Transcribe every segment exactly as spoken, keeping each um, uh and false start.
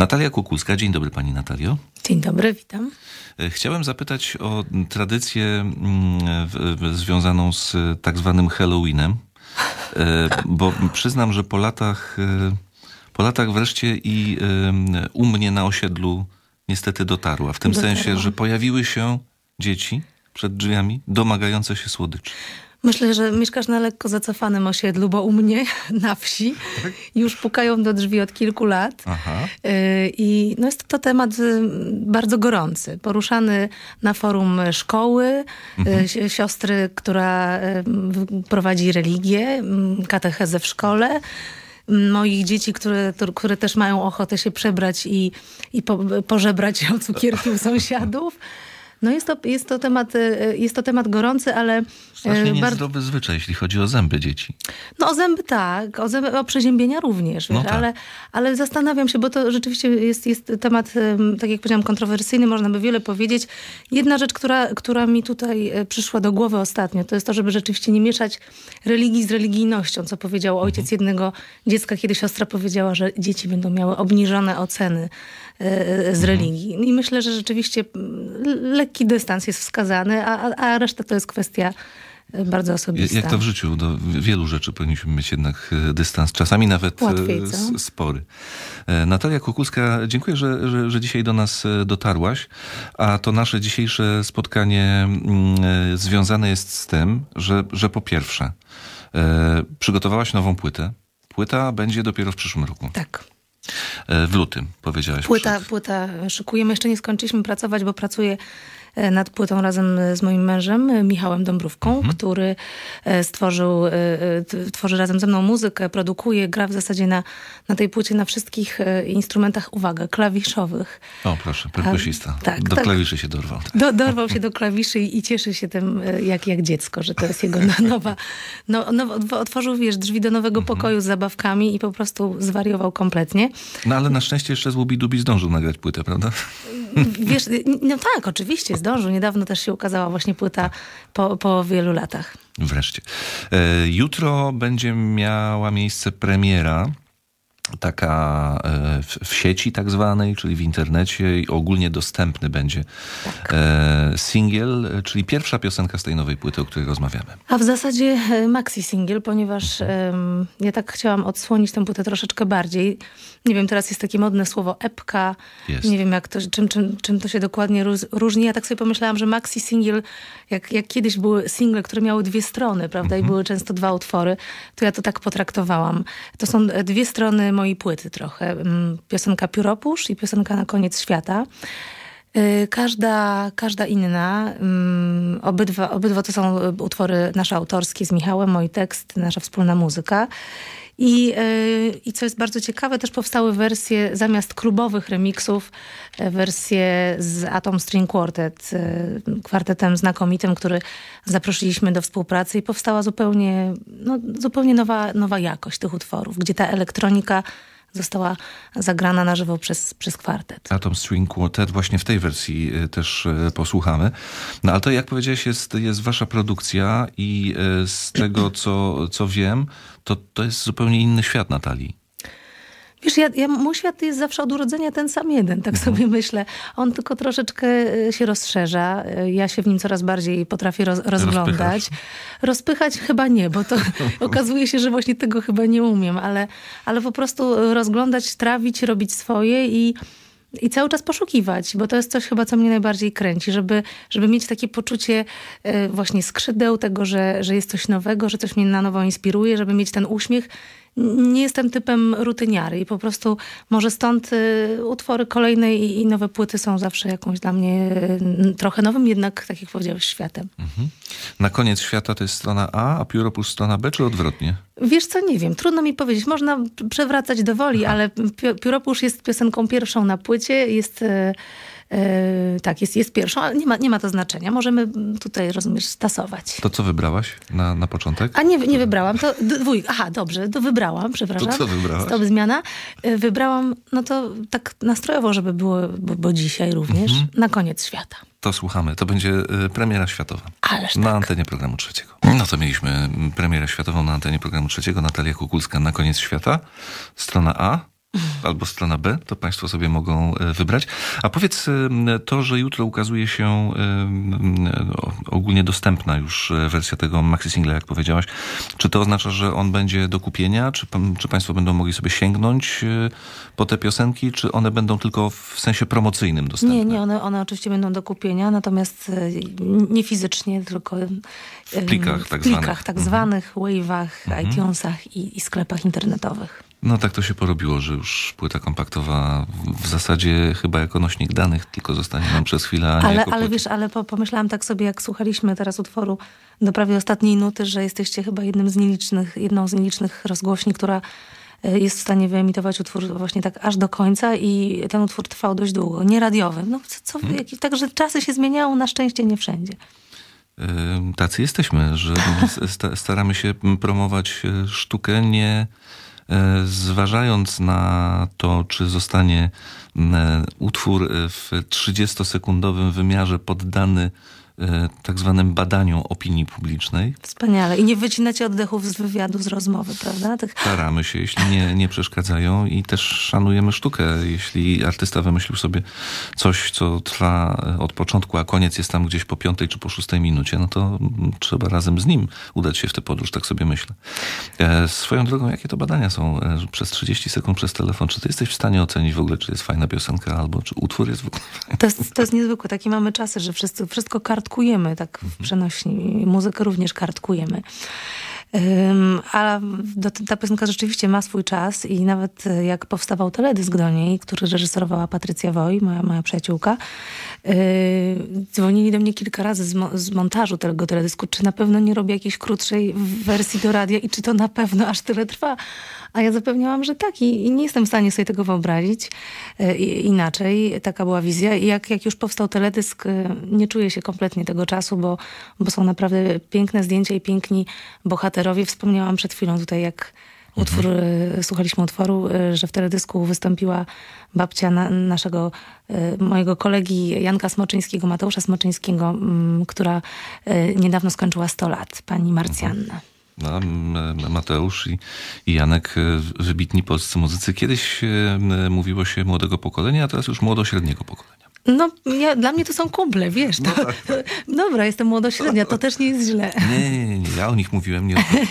Natalia Kukulska. Dzień dobry, pani Natalio. Dzień dobry, witam. Chciałem zapytać o tradycję w, w, związaną z tak zwanym Halloweenem, bo przyznam, że po latach, po latach wreszcie i u mnie na osiedlu niestety dotarła. W tym Dotarła. sensie, że pojawiły się dzieci przed drzwiami domagające się słodyczy. Myślę, że mieszkasz na lekko zacofanym osiedlu, bo u mnie na wsi tak? już pukają do drzwi od kilku lat. Aha. I no jest to temat bardzo gorący, poruszany na forum szkoły, mhm. siostry, która prowadzi religię, katechezę w szkole. Moich dzieci, które, które też mają ochotę się przebrać i, i po, pożebrać o cukierki u sąsiadów. No jest to, jest to temat, jest to temat gorący, ale... Strasznie niezdrowy bardzo... zwyczaj, jeśli chodzi o zęby dzieci. No o zęby tak, o, zęby, o przeziębienia również, wiesz, no tak. ale, ale zastanawiam się, bo to rzeczywiście jest, jest temat, tak jak powiedziałam, kontrowersyjny, można by wiele powiedzieć. Jedna rzecz, która, która mi tutaj przyszła do głowy ostatnio, to jest to, żeby rzeczywiście nie mieszać religii z religijnością, co powiedział ojciec mhm. jednego dziecka, kiedy siostra powiedziała, że dzieci będą miały obniżone oceny z religii. I myślę, że rzeczywiście lekki dystans jest wskazany, a, a reszta to jest kwestia bardzo osobista. Jak to w życiu? Do wielu rzeczy powinniśmy mieć jednak dystans, czasami nawet Łatwiej, co? spory. Natalia Kukulska, dziękuję, że, że, że dzisiaj do nas dotarłaś, a to nasze dzisiejsze spotkanie związane jest z tym, że, że po pierwsze przygotowałaś nową płytę. Płyta będzie dopiero w przyszłym roku. Tak. W lutym, powiedziałaś. Płyta, przed... płyta szykujemy. Jeszcze nie skończyliśmy pracować, bo pracuję nad płytą razem z moim mężem, Michałem Dąbrówką, mhm. który stworzył, tworzy razem ze mną muzykę, produkuje, gra w zasadzie na, na tej płycie na wszystkich instrumentach, uwaga, klawiszowych. O proszę, perkusista. A, tak, do tak. klawiszy się dorwał. Do, dorwał się do klawiszy i, i cieszy się tym jak, jak dziecko, że to jest jego nowa... No, no, otworzył, wiesz, drzwi do nowego mhm. pokoju z zabawkami i po prostu zwariował kompletnie. No ale na szczęście jeszcze z Łubi Dubi zdążył nagrać płytę, prawda? Wiesz, no tak, oczywiście, zdążył. Niedawno też się ukazała właśnie płyta po, po wielu latach. Wreszcie. E, jutro będzie miała miejsce premiera, taka e, w, w sieci tak zwanej, czyli w internecie i ogólnie dostępny będzie tak. e, singiel, czyli pierwsza piosenka z tej nowej płyty, o której rozmawiamy. A w zasadzie maxi singiel, ponieważ mhm. e, ja tak chciałam odsłonić tę płytę troszeczkę bardziej. Nie wiem, teraz jest takie modne słowo epka. Jest. Nie wiem, jak to, czym, czym, czym to się dokładnie różni. Ja tak sobie pomyślałam, że maxi singiel, jak, jak kiedyś były single, które miały dwie strony, prawda, mhm. i były często dwa utwory, to ja to tak potraktowałam. To są dwie strony mojej płyty trochę. Piosenka Pióropusz i piosenka Na koniec świata. Każda, każda inna. Obydwa, obydwa to są utwory nasze autorskie z Michałem, mój tekst, nasza wspólna muzyka. I, yy, I co jest bardzo ciekawe, też powstały wersje zamiast klubowych remiksów, wersje z Atom String Quartet, yy, kwartetem znakomitym, który zaprosiliśmy do współpracy i powstała zupełnie, no, zupełnie nowa, nowa jakość tych utworów, gdzie ta elektronika została zagrana na żywo przez, przez kwartet. Atom String Quartet, właśnie w tej wersji też posłuchamy. No ale to, jak powiedziałeś, jest, jest wasza produkcja i z tego, co, co wiem, to, to jest zupełnie inny świat Natalii. Wiesz, ja, ja, mój świat jest zawsze od urodzenia ten sam jeden, tak mhm. sobie myślę. On tylko troszeczkę się rozszerza. Ja się w nim coraz bardziej potrafię roz, rozglądać. Rozpychasz. Rozpychać chyba nie, bo to okazuje się, że właśnie tego chyba nie umiem, ale, ale po prostu rozglądać, trawić, robić swoje i I cały czas poszukiwać, bo to jest coś chyba, co mnie najbardziej kręci, żeby, żeby mieć takie poczucie y, właśnie skrzydeł, tego, że, że jest coś nowego, że coś mnie na nowo inspiruje, żeby mieć ten uśmiech. Nie jestem typem rutyniary i po prostu może stąd y, utwory kolejne i, i nowe płyty są zawsze jakąś dla mnie y, trochę nowym, jednak, tak jak powiedziałeś, światem. Mhm. Na koniec świata to jest strona A, a Pióropusz strona B, czy odwrotnie? Wiesz co, nie wiem. Trudno mi powiedzieć. Można przewracać do woli, Aha. ale Pióropusz jest piosenką pierwszą na płycie. Jest... Y, Yy, tak, jest, jest pierwszą, ale nie ma, nie ma to znaczenia. Możemy tutaj, rozumiesz, tasować. To co wybrałaś na, na początek? A nie, nie wybrałam. To dwójka. Aha, dobrze, to wybrałam, przepraszam. To co wybrałaś? Stop, zmiana. Yy, wybrałam, no to tak nastrojowo, żeby było, bo, bo dzisiaj również, mhm. Na koniec świata. To słuchamy. To będzie y, premiera światowa. Ależ na tak. antenie Programu Trzeciego. No to mieliśmy premierę światową na antenie Programu Trzeciego. Natalia Kukulska, Na koniec świata. Strona A. albo strona B, to państwo sobie mogą wybrać. A powiedz, to, że jutro ukazuje się ogólnie dostępna już wersja tego maxi singla, jak powiedziałaś, czy to oznacza, że on będzie do kupienia? Czy, czy państwo będą mogli sobie sięgnąć po te piosenki, czy one będą tylko w sensie promocyjnym dostępne? Nie, nie, one, one oczywiście będą do kupienia, natomiast nie fizycznie, tylko w plikach tak w plikach zwanych, tak zwanych Wave'ach, mhm. iTunesach i, i sklepach internetowych. No tak to się porobiło, że już płyta kompaktowa w zasadzie chyba jako nośnik danych tylko zostanie nam przez chwilę, a nie Ale, jako ale płyta. wiesz, ale pomyślałam tak sobie, jak słuchaliśmy teraz utworu do prawie ostatniej nuty, że jesteście chyba jednym z nielicznych, jedną z nielicznych rozgłośni, która jest w stanie wyemitować utwór właśnie tak aż do końca i ten utwór trwał dość długo, nie radiowym. No co, co, hmm. jak, także czasy się zmieniają, na szczęście nie wszędzie. Tacy jesteśmy, że staramy się promować sztukę, nie zważając na to, czy zostanie utwór w trzydziestosekundowym wymiarze poddany tak zwanym badaniom opinii publicznej. Wspaniale. I nie wycinacie oddechów z wywiadu, z rozmowy, prawda? Tych... Staramy się, jeśli nie, nie przeszkadzają i też szanujemy sztukę. Jeśli artysta wymyślił sobie coś, co trwa od początku, a koniec jest tam gdzieś po piątej czy po szóstej minucie, no to trzeba razem z nim udać się w tę podróż, tak sobie myślę. E, swoją drogą, jakie to badania są e, przez trzydzieści sekund przez telefon? Czy ty jesteś w stanie ocenić w ogóle, czy jest fajna piosenka, albo czy utwór jest w ogóle fajny? To jest, to jest niezwykłe. Takie mamy czasy, że wszyscy, wszystko kartkujemy, tak w przenośni. Muzykę również kartkujemy. Um, a do, ta piosenka rzeczywiście ma swój czas i nawet jak powstawał teledysk do niej, który reżyserowała Patrycja Woj, moja, moja przyjaciółka, yy, dzwonili do mnie kilka razy z, mo, z montażu tego teledysku, czy na pewno nie robię jakiejś krótszej wersji do radia i czy to na pewno aż tyle trwa. A ja zapewniałam, że tak i, i nie jestem w stanie sobie tego wyobrazić yy, inaczej. Taka była wizja i jak, jak już powstał teledysk, yy, nie czuję się kompletnie tego czasu, bo, bo są naprawdę piękne zdjęcia i piękni bohaterowie. Wspomniałam przed chwilą tutaj, jak utwór, mhm. słuchaliśmy utworu, że w teledysku wystąpiła babcia na, naszego, mojego kolegi Janka Smoczyńskiego, Mateusza Smoczyńskiego, która niedawno skończyła sto lat, pani Marcjanna. No, Mateusz i, i Janek, wybitni polscy muzycy. Kiedyś mówiło się młodego pokolenia, a teraz już młodo-średniego pokolenia. No, ja, dla mnie to są kumple, wiesz. To, no tak, tak. Dobra, jestem młodośrednia, to też nie jest źle. Nie, nie, nie, nie. Ja o nich mówiłem, nie o tym.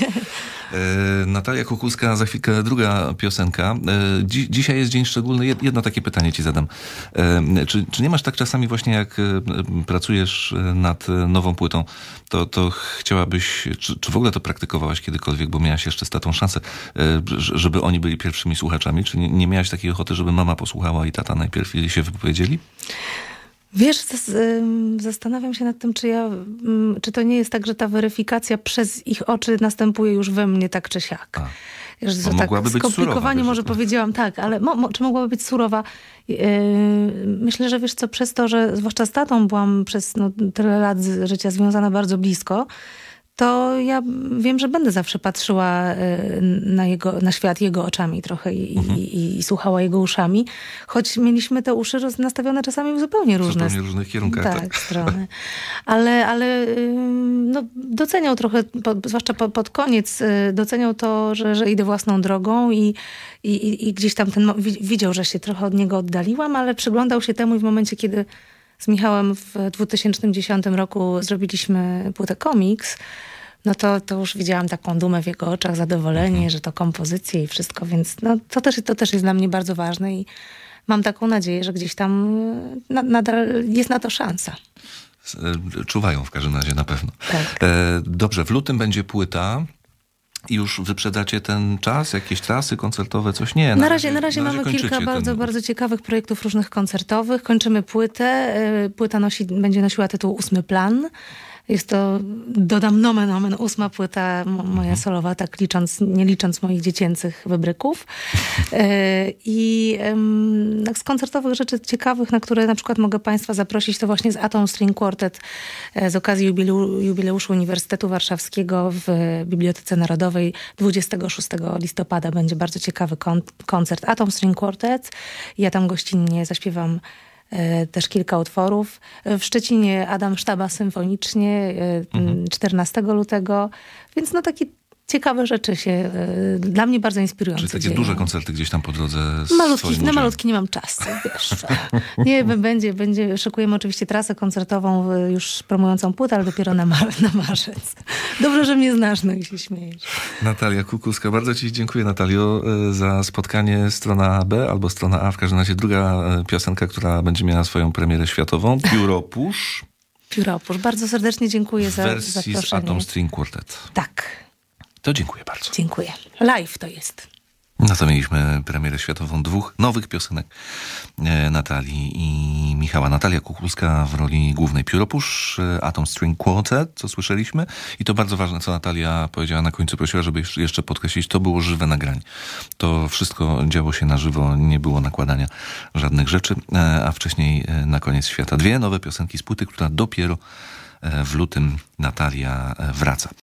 E, Natalia Kukulska, za chwilkę druga piosenka. E, dzi dzisiaj jest dzień szczególny. Jedno takie pytanie ci zadam. E, czy, czy nie masz tak czasami właśnie, jak e, pracujesz nad nową płytą, to, to chciałabyś, czy, czy w ogóle to praktykowałaś kiedykolwiek, bo miałaś jeszcze z tatą szansę, e, żeby oni byli pierwszymi słuchaczami? Czy nie, nie miałaś takiej ochoty, żeby mama posłuchała i tata najpierw się wypowiedzieli? Wiesz, zastanawiam się nad tym, czy ja, czy to nie jest tak, że ta weryfikacja przez ich oczy następuje już we mnie tak czy siak. A, że tak mogłaby być skomplikowanie surowa, może powiedziałam, tak, ale mo, mo, czy mogłaby być surowa? Yy, myślę, że wiesz co, przez to, że zwłaszcza z tatą byłam przez no, tyle lat życia związana bardzo blisko, to ja wiem, że będę zawsze patrzyła na, jego, na świat jego oczami trochę i, mhm. i, i, i słuchała jego uszami. Choć mieliśmy te uszy nastawione czasami w zupełnie różne, zupełnie różnych kierunkach. Tak, tak. strony. Ale, ale no, doceniał trochę, po, zwłaszcza po, pod koniec, doceniał to, że, że idę własną drogą i, i, i gdzieś tam ten, widział, że się trochę od niego oddaliłam, ale przyglądał się temu i w momencie, kiedy z Michałem w dwa tysiące dziesiątym roku zrobiliśmy płytę Komiks, no to, to już widziałam taką dumę w jego oczach, zadowolenie, mhm. że to kompozycje i wszystko, więc no, to, też, to też jest dla mnie bardzo ważne i mam taką nadzieję, że gdzieś tam na, nadal jest na to szansa. Czuwają w każdym razie na pewno. Tak. Dobrze, w lutym będzie płyta. I już wyprzedacie ten czas? Jakieś trasy koncertowe? Coś? Nie. Na, na razie, na razie na mamy razie kilka bardzo, ten... bardzo ciekawych projektów różnych koncertowych. Kończymy płytę. Płyta nosi, będzie nosiła tytuł Ósmy Plan. Jest to, dodam nomen omen, ósma płyta moja solowa, tak licząc, nie licząc moich dziecięcych wybryków. I tak z koncertowych rzeczy ciekawych, na które na przykład mogę Państwa zaprosić, to właśnie z Atom String Quartet z okazji jubileu, jubileuszu Uniwersytetu Warszawskiego w Bibliotece Narodowej dwudziestego szóstego listopada będzie bardzo ciekawy kon- koncert Atom String Quartet. Ja tam gościnnie zaśpiewam też kilka utworów. W Szczecinie Adam Sztaba symfonicznie czternastego lutego, więc no taki ciekawe rzeczy się dla mnie bardzo inspirujące Czyli takie dzieją. duże koncerty gdzieś tam po drodze z malutki, Na malutki nie mam czasu, wiesz. Nie, będzie, będzie, szykujemy oczywiście trasę koncertową już promującą płytę, ale dopiero na, mar- na marzec. Dobrze, że mnie znasz, no i się śmiejesz. Natalia Kukulska, bardzo ci dziękuję, Natalio, za spotkanie strona B albo strona A, w każdym razie druga piosenka, która będzie miała swoją premierę światową, Pióropusz. Pióropusz, bardzo serdecznie dziękuję za zaproszenie. W wersji z Atom String Quartet. Tak. To dziękuję bardzo. Dziękuję. Live to jest. No to mieliśmy premierę światową dwóch nowych piosenek Natalii i Michała. Natalia Kukulska w roli głównej Pióropusz, Atom String Quartet, co słyszeliśmy. I to bardzo ważne, co Natalia powiedziała na końcu, prosiła, żeby jeszcze podkreślić, to było żywe nagranie. To wszystko działo się na żywo, nie było nakładania żadnych rzeczy, a wcześniej na koniec świata dwie nowe piosenki z płyty, która dopiero w lutym Natalia wraca.